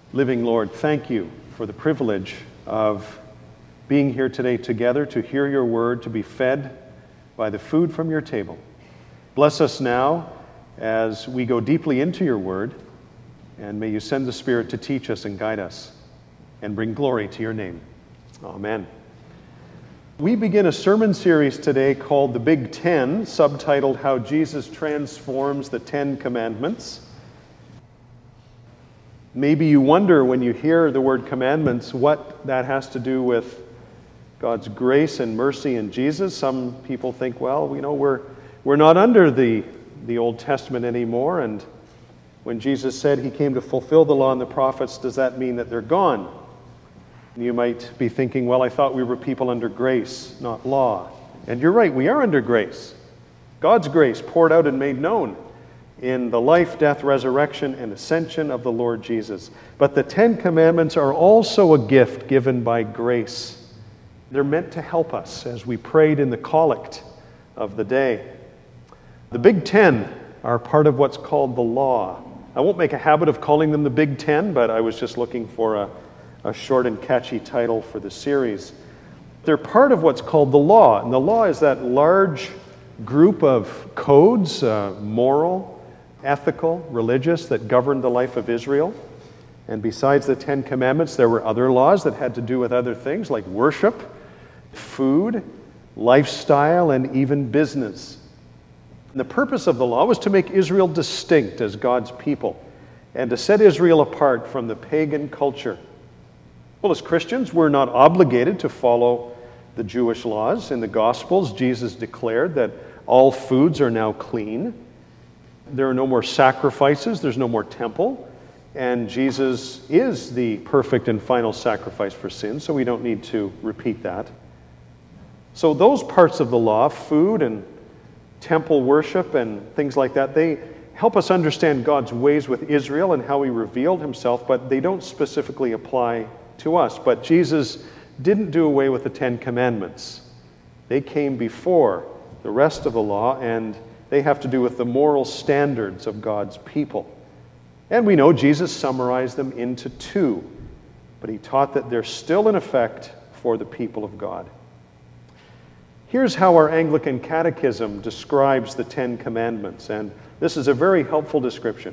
Living Lord, thank you for the privilege of being here today together to hear your word, to be fed by the food from your table. Bless us now as we go deeply into your word, and may you send the Spirit to teach us and guide us and bring glory to your name. Amen. We begin a sermon series today called The Big Ten, subtitled How Jesus Transforms the Ten Commandments. Maybe you wonder when you hear the word commandments what that has to do with God's grace and mercy in Jesus. Some people think, well, we're not under the Old Testament anymore, and when Jesus said he came to fulfill the law and the prophets, does that mean that they're gone? You might be thinking, well, I thought we were people under grace, not law. And you're right, we are under grace. God's grace poured out and made known in the life, death, resurrection, and ascension of the Lord Jesus. But the Ten Commandments are also a gift given by grace. They're meant to help us as we prayed in the collect of the day. The Big Ten are part of what's called the law. I won't make a habit of calling them the Big Ten, but I was just looking for a short and catchy title for the series. They're part of what's called the law, and the law is that large group of codes, moral, ethical, religious, that governed the life of Israel. And besides the Ten Commandments, there were other laws that had to do with other things like worship, food, lifestyle, and even business. And the purpose of the law was to make Israel distinct as God's people and to set Israel apart from the pagan culture. Well, as Christians, we're not obligated to follow the Jewish laws. In the Gospels, Jesus declared that all foods are now clean. There are no more sacrifices, there's no more temple, and Jesus is the perfect and final sacrifice for sin, so we don't need to repeat that. So those parts of the law, food and temple worship and things like that, they help us understand God's ways with Israel and how he revealed himself, but they don't specifically apply to us. But Jesus didn't do away with the Ten Commandments. They came before the rest of the law, and they have to do with the moral standards of God's people. And we know Jesus summarized them into two, but he taught that they're still in effect for the people of God. Here's how our Anglican Catechism describes the Ten Commandments, and this is a very helpful description.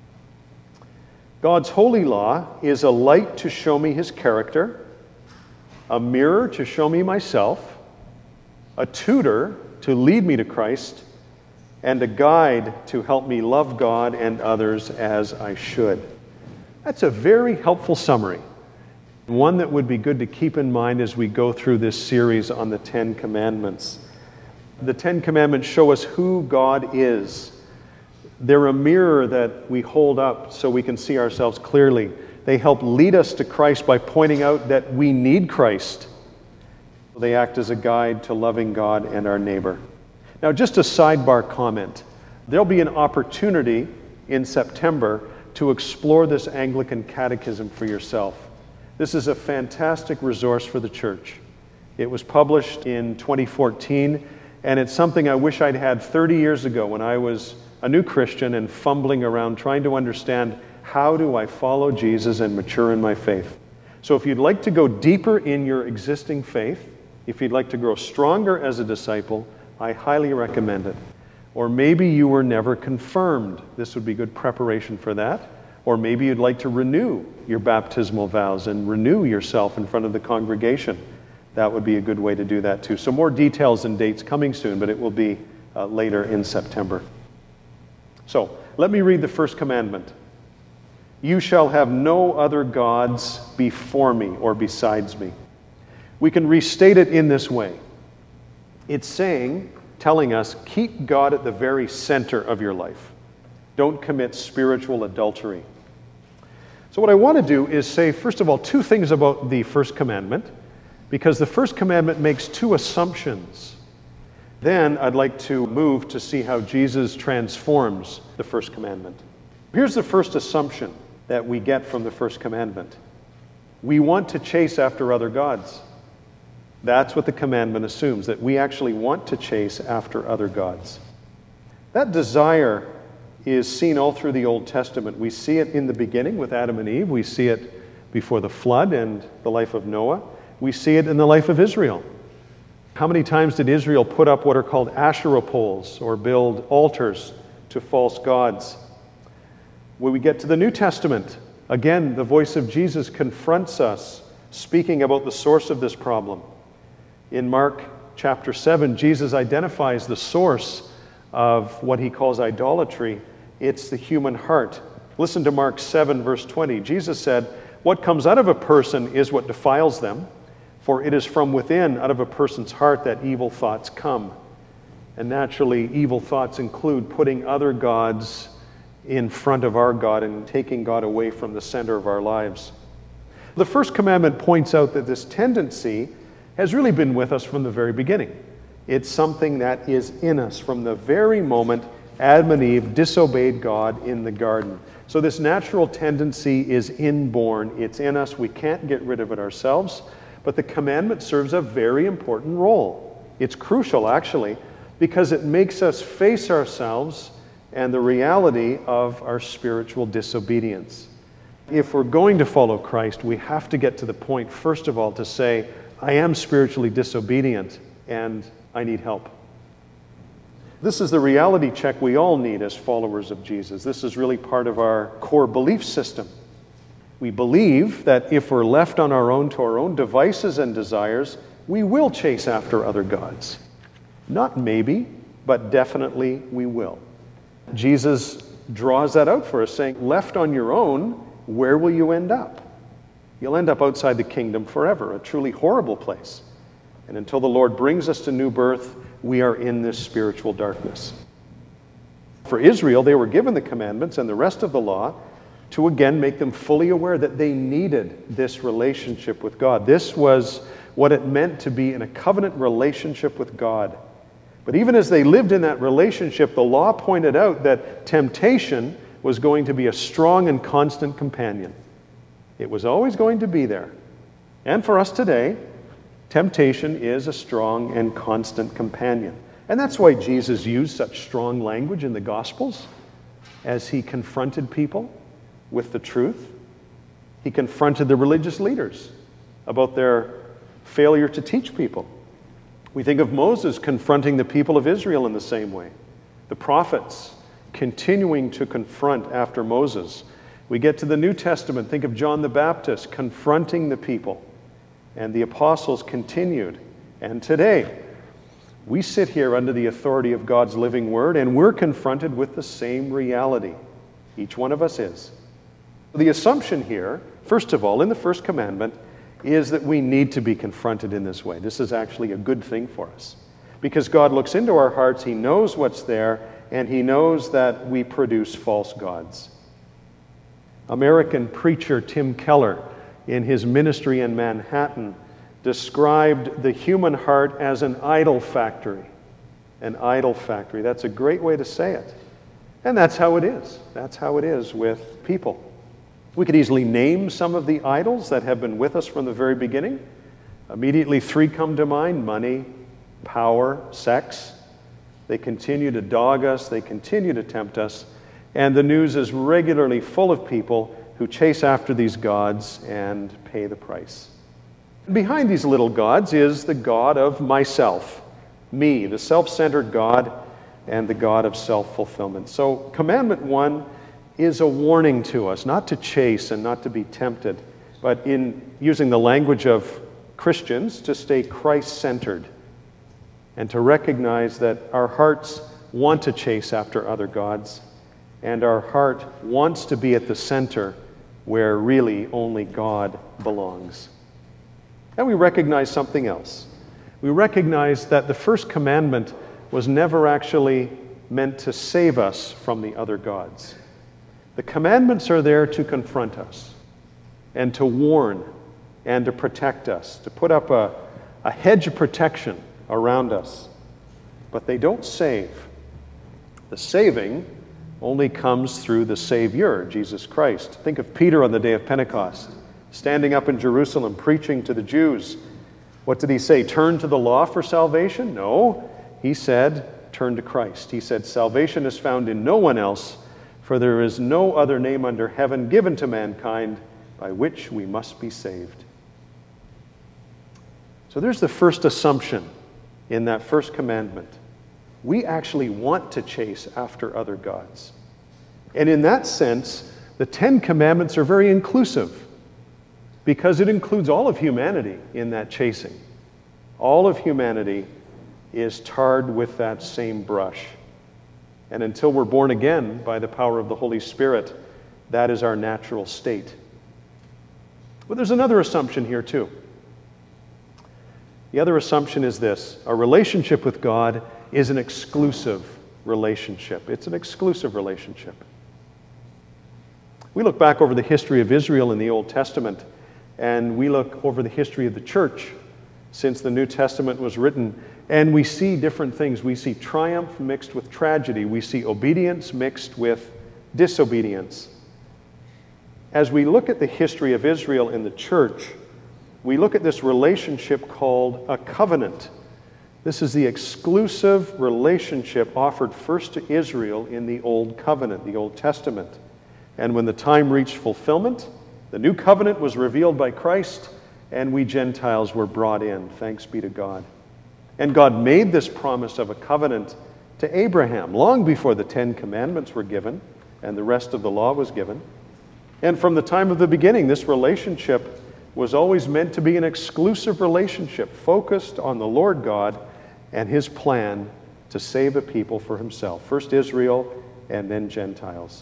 God's holy law is a light to show me his character, a mirror to show me myself, a tutor to lead me to Christ, and a guide to help me love God and others as I should. That's a very helpful summary, one that would be good to keep in mind as we go through this series on the Ten Commandments. The Ten Commandments show us who God is. They're a mirror that we hold up so we can see ourselves clearly. They help lead us to Christ by pointing out that we need Christ. They act as a guide to loving God and our neighbor. Now, just a sidebar comment. There'll be an opportunity in September to explore this Anglican Catechism for yourself. This is a fantastic resource for the church. It was published in 2014, and it's something I wish I'd had 30 years ago when I was a new Christian and fumbling around trying to understand how do I follow Jesus and mature in my faith. So if you'd like to go deeper in your existing faith, if you'd like to grow stronger as a disciple, I highly recommend it. Or maybe you were never confirmed. This would be good preparation for that. Or maybe you'd like to renew your baptismal vows and renew yourself in front of the congregation. That would be a good way to do that too. So more details and dates coming soon, but it will be later in September. So let me read the first commandment. You shall have no other gods before me or besides me. We can restate it in this way. It's telling us, keep God at the very center of your life. Don't commit spiritual adultery. So what I want to do is say, first of all, two things about the first commandment, because the first commandment makes two assumptions. Then I'd like to move to see how Jesus transforms the first commandment. Here's the first assumption that we get from the first commandment. We want to chase after other gods. That's what the commandment assumes, that we actually want to chase after other gods. That desire is seen all through the Old Testament. We see it in the beginning with Adam and Eve. We see it before the flood and the life of Noah. We see it in the life of Israel. How many times did Israel put up what are called Asherah poles or build altars to false gods? When we get to the New Testament, again, the voice of Jesus confronts us, speaking about the source of this problem. In Mark chapter 7, Jesus identifies the source of what he calls idolatry. It's the human heart. Listen to Mark 7, verse 20. Jesus said, "What comes out of a person is what defiles them, for it is from within, out of a person's heart, that evil thoughts come." And naturally, evil thoughts include putting other gods in front of our God and taking God away from the center of our lives. The first commandment points out that this tendency has really been with us from the very beginning. It's something that is in us from the very moment Adam and Eve disobeyed God in the garden. So this natural tendency is inborn. It's in us. We can't get rid of it ourselves. But the commandment serves a very important role. It's crucial, actually, because it makes us face ourselves and the reality of our spiritual disobedience. If we're going to follow Christ, we have to get to the point, first of all, to say, I am spiritually disobedient and I need help. This is the reality check we all need as followers of Jesus. This is really part of our core belief system. We believe that if we're left on our own to our own devices and desires, we will chase after other gods. Not maybe, but definitely we will. Jesus draws that out for us, saying, left on your own, where will you end up? You'll end up outside the kingdom forever, a truly horrible place. And until the Lord brings us to new birth, we are in this spiritual darkness. For Israel, they were given the commandments and the rest of the law to again make them fully aware that they needed this relationship with God. This was what it meant to be in a covenant relationship with God. But even as they lived in that relationship, the law pointed out that temptation was going to be a strong and constant companion. It was always going to be there. And for us today, temptation is a strong and constant companion. And that's why Jesus used such strong language in the Gospels as he confronted people with the truth. He confronted the religious leaders about their failure to teach people. We think of Moses confronting the people of Israel in the same way. The prophets continuing to confront after Moses. We get to the New Testament, think of John the Baptist confronting the people. And the apostles continued. And today, we sit here under the authority of God's living word, and we're confronted with the same reality. Each one of us is. The assumption here, first of all, in the first commandment, is that we need to be confronted in this way. This is actually a good thing for us. Because God looks into our hearts, He knows what's there, and He knows that we produce false gods. American preacher Tim Keller, in his ministry in Manhattan, described the human heart as an idol factory. An idol factory. That's a great way to say it. And that's how it is. That's how it is with people. We could easily name some of the idols that have been with us from the very beginning. Immediately, three come to mind: money, power, sex. They continue to dog us. They continue to tempt us. And the news is regularly full of people who chase after these gods and pay the price. Behind these little gods is the God of myself, me, the self-centered God, and the God of self-fulfillment. So commandment 1 is a warning to us not to chase and not to be tempted, but in using the language of Christians, to stay Christ-centered and to recognize that our hearts want to chase after other gods, and our heart wants to be at the center where really only God belongs. And we recognize something else. We recognize that the first commandment was never actually meant to save us from the other gods. The commandments are there to confront us and to warn and to protect us, to put up a hedge of protection around us. But they don't save. The saving only comes through the Savior, Jesus Christ. Think of Peter on the day of Pentecost, standing up in Jerusalem, preaching to the Jews. What did he say? Turn to the law for salvation? No. He said, turn to Christ. He said, salvation is found in no one else, For there is no other name under heaven given to mankind by which we must be saved. So there's the first assumption in that first commandment. We actually want to chase after other gods. And in that sense, the Ten Commandments are very inclusive because it includes all of humanity in that chasing. All of humanity is tarred with that same brush. And until we're born again by the power of the Holy Spirit, that is our natural state. But there's another assumption here too. The other assumption is this: our relationship with God is an exclusive relationship. It's an exclusive relationship. We look back over the history of Israel in the Old Testament, and we look over the history of the church since the New Testament was written, and we see different things. We see triumph mixed with tragedy. We see obedience mixed with disobedience. As we look at the history of Israel in the church, we look at this relationship called a covenant. This is the exclusive relationship offered first to Israel in the Old Covenant, the Old Testament. And when the time reached fulfillment, the new covenant was revealed by Christ, and we Gentiles were brought in. Thanks be to God. And God made this promise of a covenant to Abraham long before the Ten Commandments were given and the rest of the law was given. And from the time of the beginning, this relationship was always meant to be an exclusive relationship focused on the Lord God and His plan to save a people for Himself. First Israel and then Gentiles.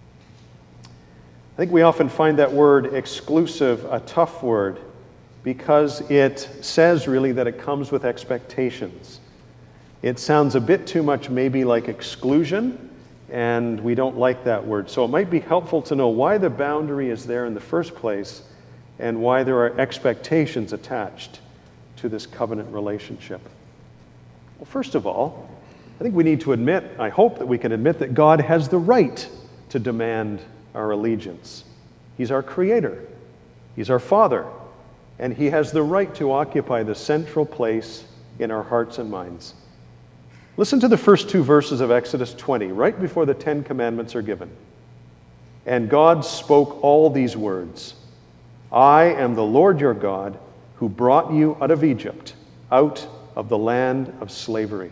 I think we often find that word exclusive a tough word because it says really that it comes with expectations. It sounds a bit too much maybe like exclusion, and we don't like that word. So it might be helpful to know why the boundary is there in the first place and why there are expectations attached to this covenant relationship. Well, first of all, I think we need to admit, I hope that we can admit that God has the right to demand our allegiance. He's our Creator. He's our Father. And He has the right to occupy the central place in our hearts and minds. Listen to the first two verses of Exodus 20, right before the Ten Commandments are given. And God spoke all these words: I am the Lord your God, who brought you out of Egypt, out of the land of slavery.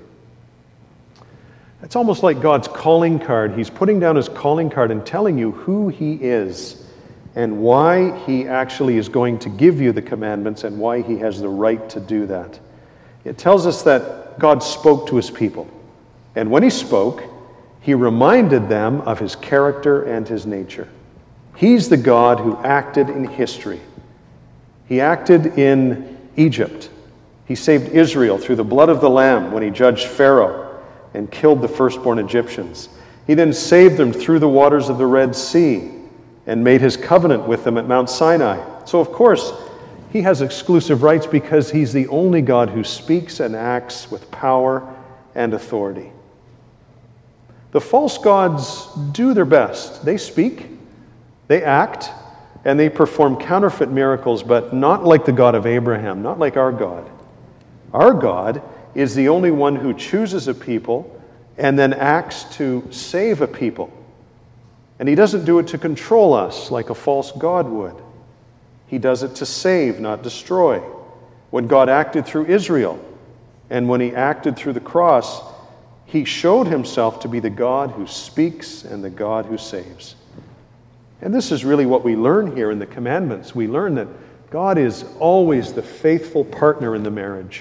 It's almost like God's calling card. He's putting down His calling card and telling you who He is and why He actually is going to give you the commandments and why He has the right to do that. It tells us that God spoke to His people. And when He spoke, He reminded them of His character and His nature. He's the God who acted in history. He acted in Egypt. He saved Israel through the blood of the Lamb when He judged Pharaoh and killed the firstborn Egyptians. He then saved them through the waters of the Red Sea and made His covenant with them at Mount Sinai. So, of course, He has exclusive rights because He's the only God who speaks and acts with power and authority. The false gods do their best. They speak, they act, and they perform counterfeit miracles, but not like the God of Abraham, not like our God. Our God is the only one who chooses a people and then acts to save a people. And He doesn't do it to control us like a false god would. He does it to save, not destroy. When God acted through Israel and when He acted through the cross, He showed Himself to be the God who speaks and the God who saves. And this is really what we learn here in the commandments. We learn that God is always the faithful partner in the marriage.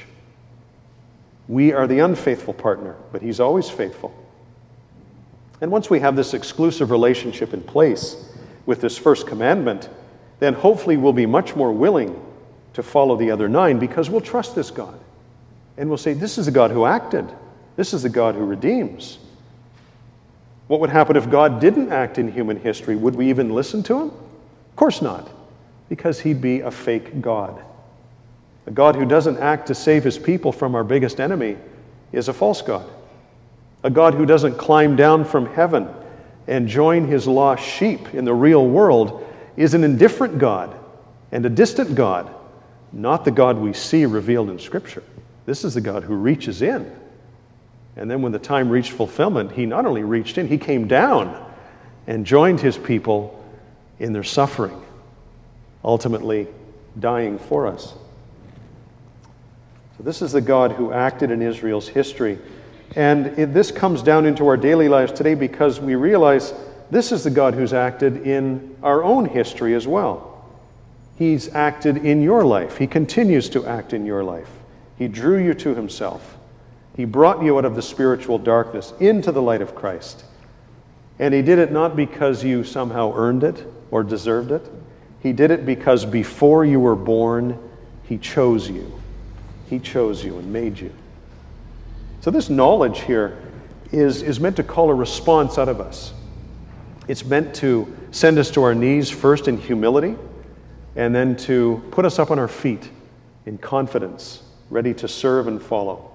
We are the unfaithful partner, but He's always faithful. And once we have this exclusive relationship in place with this first commandment, then hopefully we'll be much more willing to follow the other 9 because we'll trust this God. And we'll say, this is the God who acted. This is the God who redeems. What would happen if God didn't act in human history? Would we even listen to Him? Of course not, because He'd be a fake God. A God who doesn't act to save His people from our biggest enemy is a false God. A God who doesn't climb down from heaven and join His lost sheep in the real world is an indifferent God and a distant God, not the God we see revealed in Scripture. This is the God who reaches in. And then when the time reached fulfillment, He not only reached in, He came down and joined his people in their suffering, ultimately dying for us. So this is the God who acted in Israel's history. And this comes down into our daily lives today because we realize this is the God who's acted in our own history as well. He's acted in your life. He continues to act in your life. He drew you to himself. He brought you out of the spiritual darkness into the light of Christ. And he did it not because you somehow earned it or deserved it. He did it because before you were born, he chose you. He chose you and made you. So this knowledge here is meant to call a response out of us. It's meant to send us to our knees first in humility, and then to put us up on our feet in confidence, ready to serve and follow.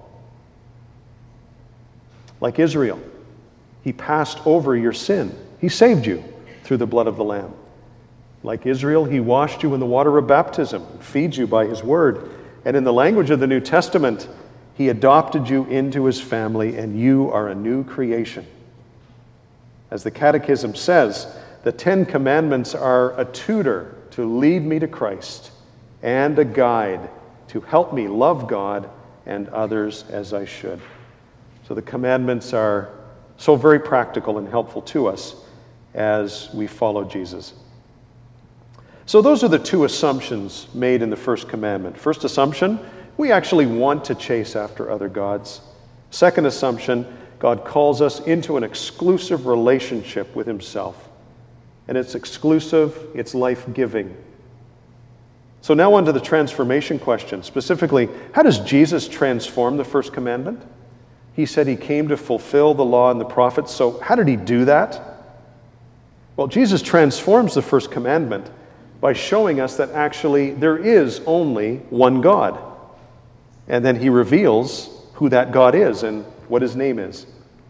Like Israel, he passed over your sin. He saved you through the blood of the Lamb. Like Israel, he washed you in the water of baptism, feeds you by his word. And in the language of the New Testament, he adopted you into his family, and you are a new creation. As the Catechism says, the 10 Commandments are a tutor to lead me to Christ and a guide to help me love God and others as I should. So the commandments are so very practical and helpful to us as we follow Jesus. So those are the two assumptions made in the first commandment. First assumption, we actually want to chase after other gods. Second assumption, God calls us into an exclusive relationship with himself. And it's exclusive, it's life-giving. So now on to the transformation question. Specifically, how does Jesus transform the first commandment? He said he came to fulfill the law and the prophets. So how did he do that? Well, Jesus transforms the first commandment by showing us that actually there is only one God. And then he reveals who that God is and what his name is.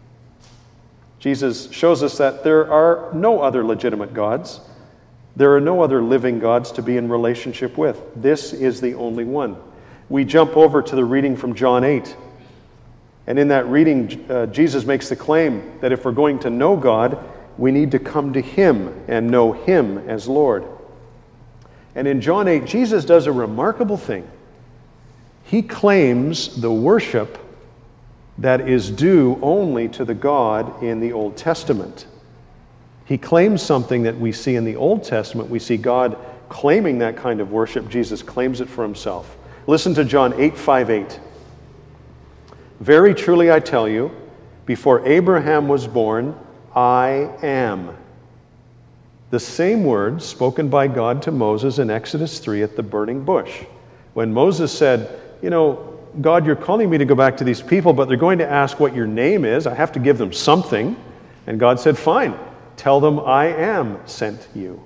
Jesus shows us that there are no other legitimate gods. There are no other living gods to be in relationship with. This is the only one. We jump over to the reading from John 8. And in that reading, Jesus makes the claim that if we're going to know God, we need to come to him and know him as Lord. And in John 8, Jesus does a remarkable thing. He claims the worship that is due only to the God in the Old Testament. He claims something that we see in the Old Testament. We see God claiming that kind of worship. Jesus claims it for himself. Listen to John 8:5-8. Very truly I tell you, before Abraham was born, I am. The same words spoken by God to Moses in Exodus 3 at the burning bush. When Moses said, God, you're calling me to go back to these people, but they're going to ask what your name is. I have to give them something. And God said, fine, tell them I am sent you.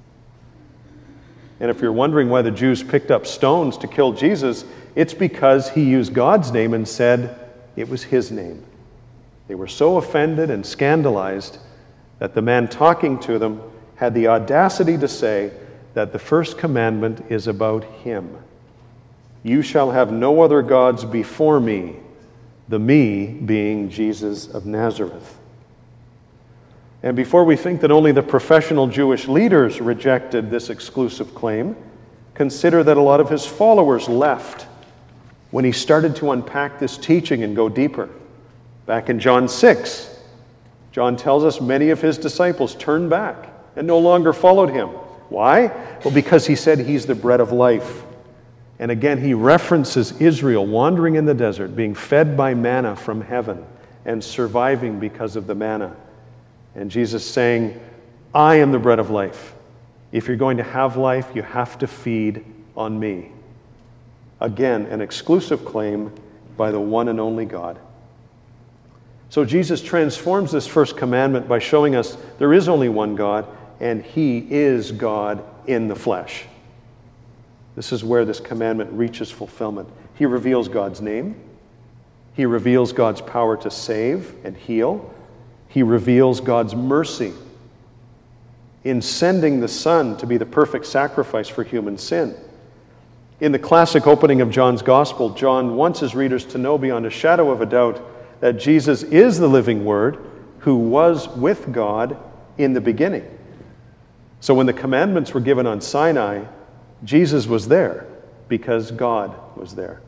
And if you're wondering why the Jews picked up stones to kill Jesus, it's because he used God's name and said it was his name. They were so offended and scandalized that the man talking to them had the audacity to say that the first commandment is about him. You shall have no other gods before me, the me being Jesus of Nazareth. And before we think that only the professional Jewish leaders rejected this exclusive claim, consider that a lot of his followers left when he started to unpack this teaching and go deeper. Back in John 6, John tells us many of his disciples turned back and no longer followed him. Why? Well, because he said he's the bread of life. And again, he references Israel wandering in the desert, being fed by manna from heaven and surviving because of the manna. And Jesus saying, I am the bread of life. If you're going to have life, you have to feed on me. Again, an exclusive claim by the one and only God. So Jesus transforms this first commandment by showing us there is only one God, and he is God in the flesh. This is where this commandment reaches fulfillment. He reveals God's name. He reveals God's power to save and heal. He reveals God's mercy in sending the Son to be the perfect sacrifice for human sin. In the classic opening of John's Gospel, John wants his readers to know beyond a shadow of a doubt that Jesus is the living Word who was with God in the beginning. So when the commandments were given on Sinai, Jesus was there because God was there.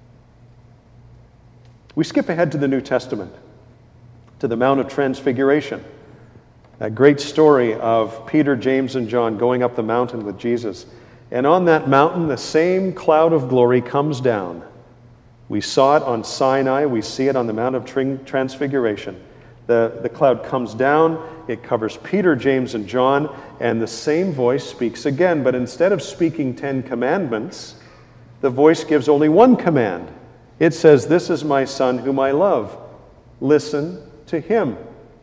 We skip ahead to the New Testament, to the Mount of Transfiguration, that great story of Peter, James, and John going up the mountain with Jesus. And on that mountain, the same cloud of glory comes down. We saw it on Sinai. We see it on the Mount of Transfiguration. The cloud comes down. It covers Peter, James, and John. And the same voice speaks again. But instead of speaking 10 commandments, the voice gives only one command. It says, "This is my Son whom I love. Listen to him."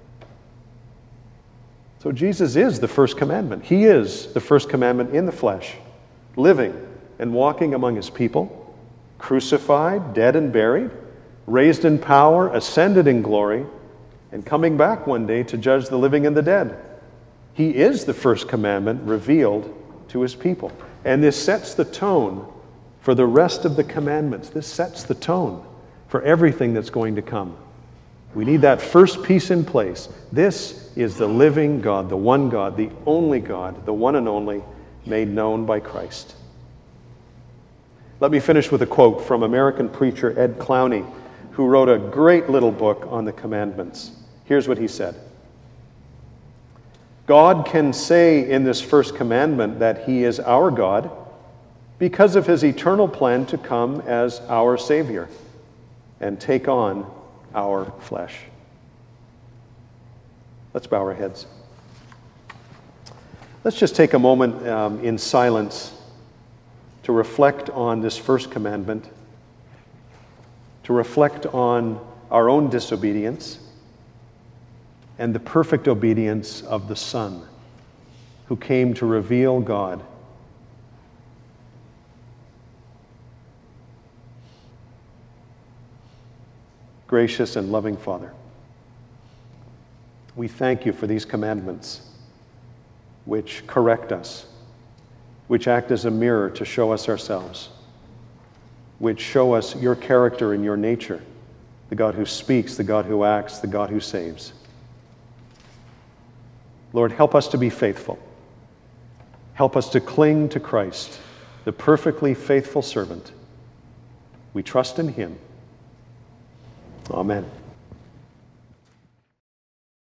So Jesus is the first commandment. He is the first commandment in the flesh, living and walking among his people, crucified, dead and buried, raised in power, ascended in glory, and coming back one day to judge the living and the dead. He is the first commandment revealed to his people. And this sets the tone for the rest of the commandments. This sets the tone for everything that's going to come. We need that first piece in place. This is the living God, the one God, the only God, the one and only, made known by Christ. Let me finish with a quote from American preacher Ed Clowney, who wrote a great little book on the commandments. Here's what he said. God can say in this first commandment that he is our God because of his eternal plan to come as our Savior and take on our flesh. Let's bow our heads. Let's just take a moment in silence to reflect on this first commandment, to reflect on our own disobedience and the perfect obedience of the Son who came to reveal God. Gracious and loving Father, we thank you for these commandments which correct us, which act as a mirror to show us ourselves, which show us your character and your nature, the God who speaks, the God who acts, the God who saves. Lord, help us to be faithful. Help us to cling to Christ, the perfectly faithful servant. We trust in him. Amen.